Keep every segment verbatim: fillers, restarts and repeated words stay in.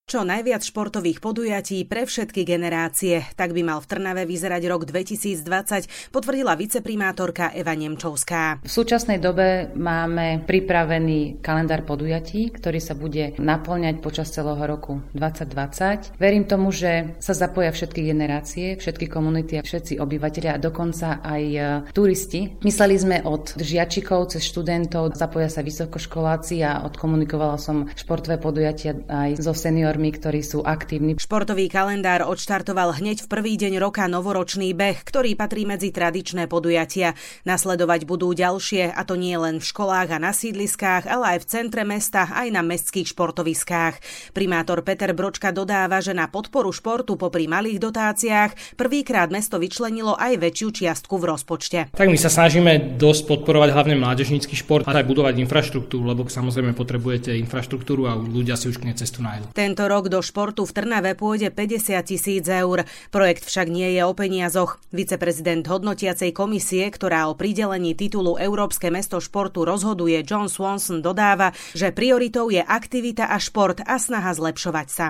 Čo najviac športových podujatí pre všetky generácie. Tak by mal v Trnave vyzerať rok dvetisícdvadsať, potvrdila viceprimátorka Eva Nemčovská. V súčasnej dobe máme pripravený kalendár podujatí, ktorý sa bude naplňať počas celého roku dvadsať dvadsať. Verím tomu, že sa zapoja všetky generácie, všetky komunity a všetci obyvatelia a dokonca aj turisti. Mysleli sme od žiačikov cez študentov, zapoja sa vysokoškoláci a odkomunikovala som športové podujatia aj so seniormi, ktorí sú aktívni. Športový kalendár odštartoval hneď v prvý deň roka novoročný beh, ktorý patrí medzi tradičné podujatia. Nasledovať budú ďalšie, a to nie len v školách a na sídliskách, ale aj v centre mesta, aj na mestských športoviskách. Primátor Peter Bročka dodáva, že na podporu športu popri malých dotáciách prvýkrát mesto vyčlenilo aj väčšiu čiastku v rozpočte. Tak my sa snažíme dosť podporovať hlavne mládežnícky šport a aj budovať infraštruktúru, lebo samozrejme potrebujete infraštruktúru a ľudia si už k nej cestu nájdu. Tento rok do športu v Trnave pôjde päťdesiat tisíc eur. Projekt však nie je o peniazoch. Viceprezident hodnotiacej komisie, ktorá o pridelení titulu Európske mesto športu rozhoduje, John Swanson, dodáva, že prioritou je aktivita a šport a snaha zlepšovať sa.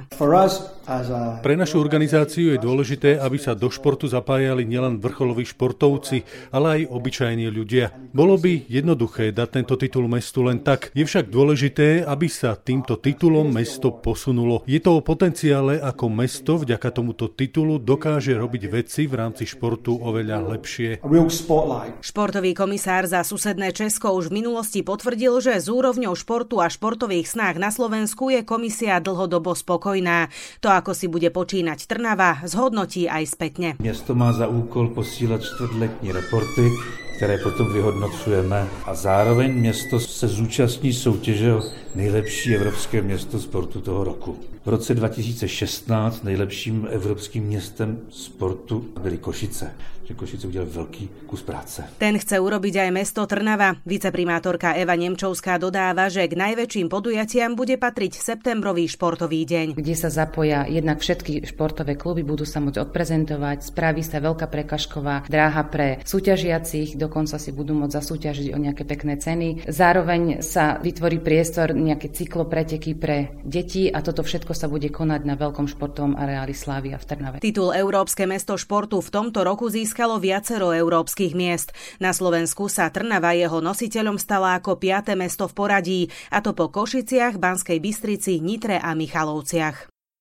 Pre našu organizáciu je dôležité, aby sa do športu zapájali nielen vrcholoví športovci, ale aj obyčajní ľudia. Bolo by jednoduché dať tento titul mestu len tak. Je však dôležité, aby sa týmto titulom mesto posunulo. Je to o potenciále, ako mesto vďaka tomuto titulu dokáže robiť veci v rámci športu oveľa lepšie. Športový komisár za susedné Česko už v minulosti potvrdil, že s úrovňou športu a športových snách na Slovensku je komisia dlhodobo spokojná. To, ako si bude počínať Trnava, zhodnotí aj spätne. Město má za úkol posílat čtvrtletní reporty, které potom vyhodnocujeme, a zároveň město se zúčastní soutěže o nejlepší evropské město sportu toho roku. V roce dva tisíce šestnáct nejlepším evropským městem sportu byly Košice. Že Košice udělali veľký kus práce. Ten chce urobiť aj mesto Trnava. Viceprimátorka Eva Nemčovská dodáva, že k najväčším podujatiam bude patriť septembrový športový deň, kde sa zapoja jednak všetky športové kluby, budú sa môcť odprezentovať, spraví sa veľká prekažková dráha pre súťažiacich, dokonca si budú môcť zasúťažiť o nejaké pekné ceny. Zároveň sa vytvorí priestor, nejaké cyklopreteky pre deti a toto všetko sa bude konať na veľkom športovom areáli Slavia v Trnave. Titul Európske mesto športu v tomto roku získalo viacero európskych miest. Na Slovensku sa Trnava jeho nositeľom stala ako piate mesto v poradí, a to po Košiciach, Banskej Bystrici, Nitre a Michalovciach.